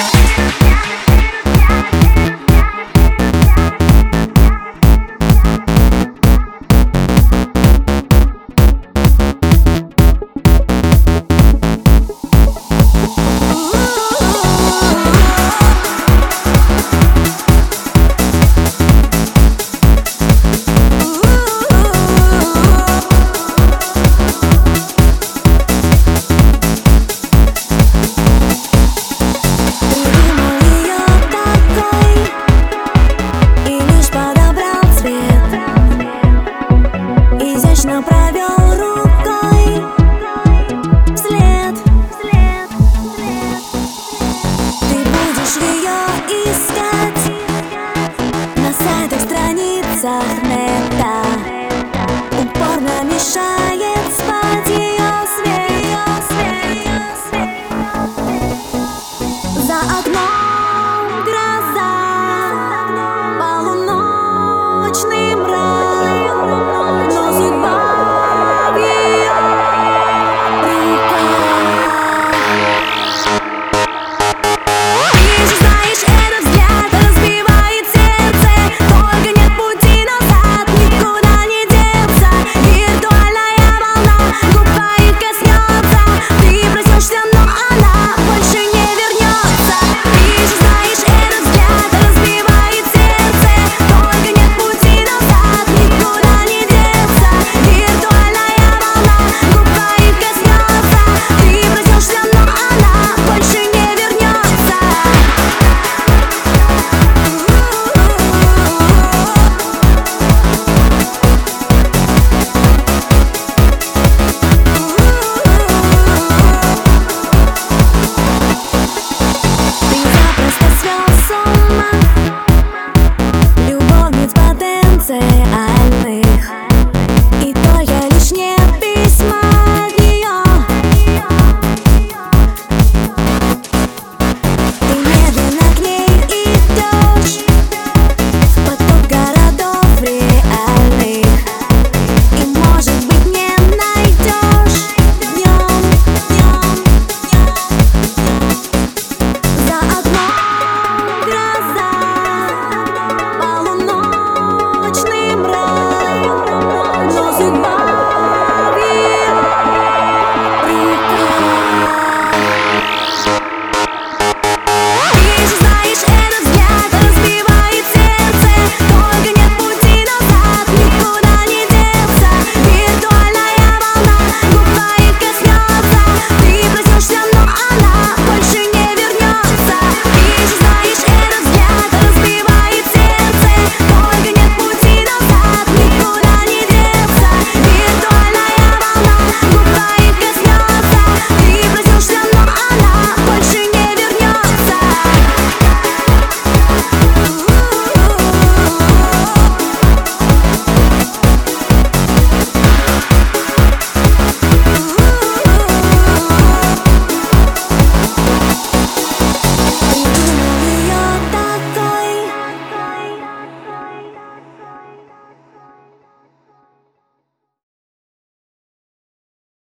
Нета упорно мешает спать ее свет. За окном гроза, полуночный мрак, но судьба в ее руках. Ты же знаешь, этот взгляд разбивает сердце, только нет пути назад, никуда не деться. Виртуальная волна губ твоих коснется, ты проснешься, но она больше не вернется. Ты же знаешь, этот взгляд разбивает сердце, только нет пути назад, никуда не деться. Виртуальная волна губ твоих коснется, ты проснешься, но она больше не вернется. Ты запросто свел с ума любовниц потенциальных, и только лишь нет письма от нее. Ты медленно к ней идешь в поток городов реальных, и, может быть, не найдешь днем. За окном